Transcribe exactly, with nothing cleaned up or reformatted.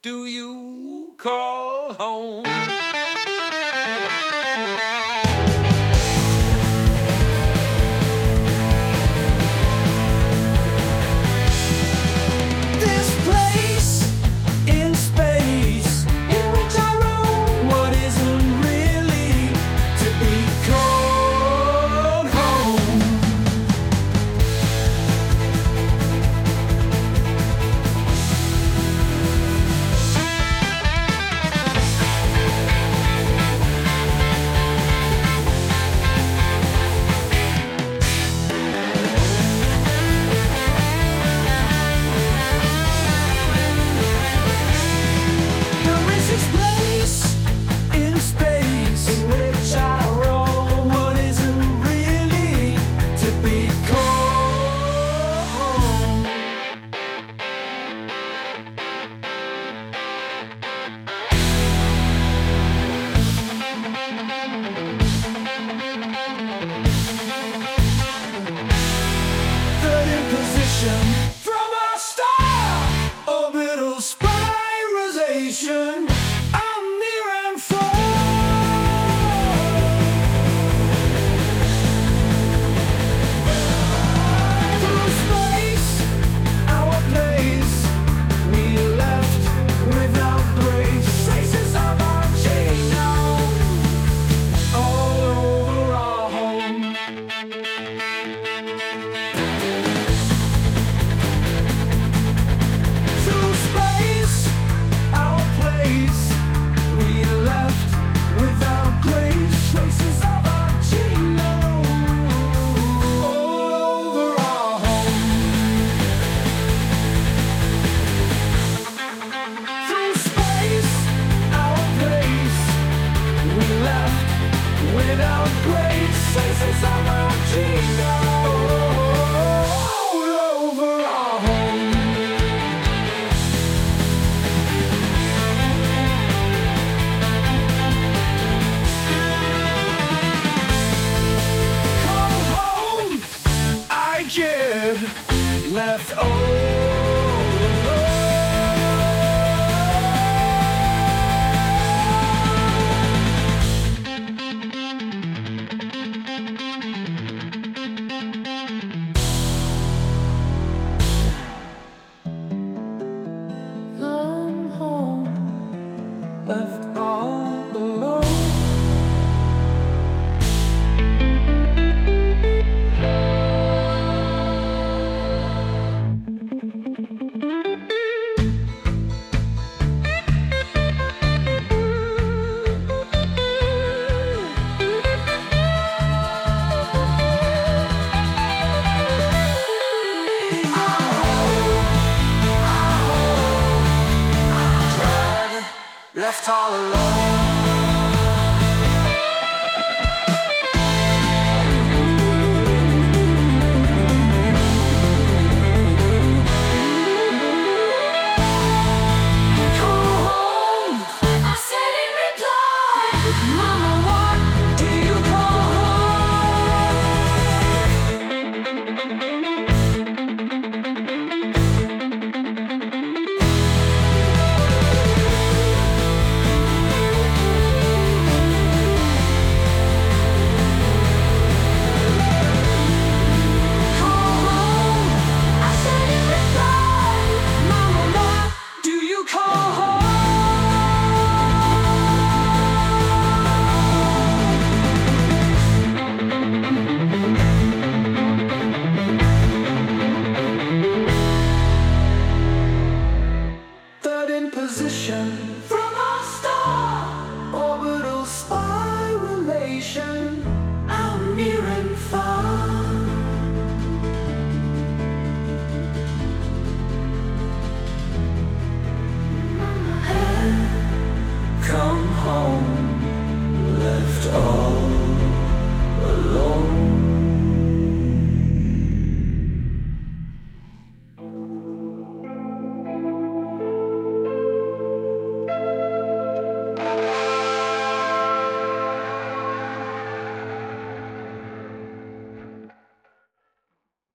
do you call home? This place in space in which I roam, what isn't really to be called home. There is this place in space in which I roam, what isn't really to be called home. Third in position from our star, orbital spiralization. I'm near and far. Through space, our place, we left without grace. Traces of our genome all over our home. Through space, our place, we left without grace. Traces of our genome all over our home. Through space, our place, we left without grace. Traces of our genome all over our home. Come home, I give, left Come home, left all alone. Left all alone.